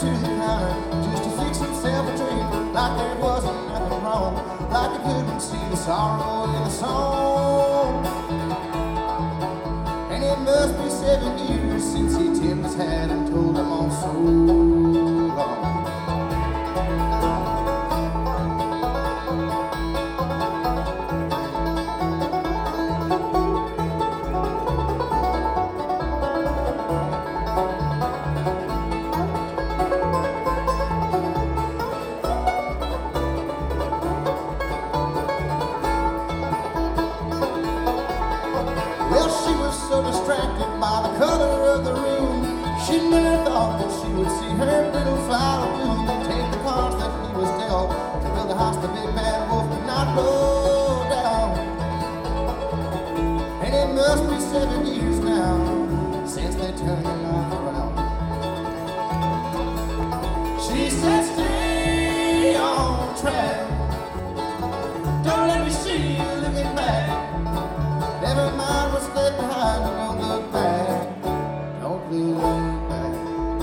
to the counter just to fix himself a drink, like there wasn't nothing wrong, like he couldn't see the sorrow in the song. And it must be 7 years since he tipped his hat and told him on so long. Well, she was so distracted by the color of the room, she never thought that she would see her little flower bloom and take the cards that he was dealt to build a house the big bad wolf could not blow down. And it must be 7 years now since they turned their life around. She said, stay on track, don't let me see you looking back. Never mind what's left behind, don't look back, don't look back.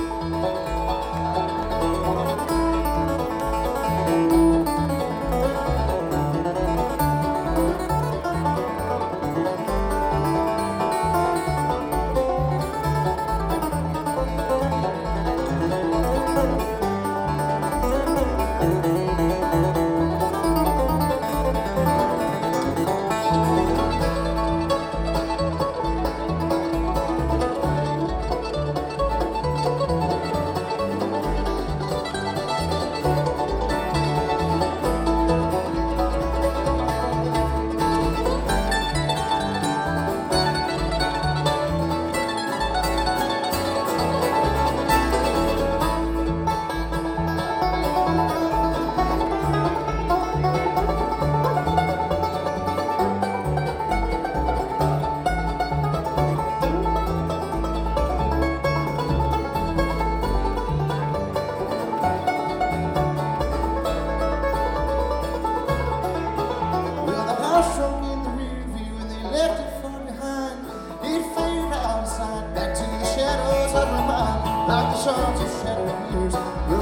Shrunk in the rear view and they left it far behind. It faded outside, back to the shadows of my mind, like the shards of shattered years.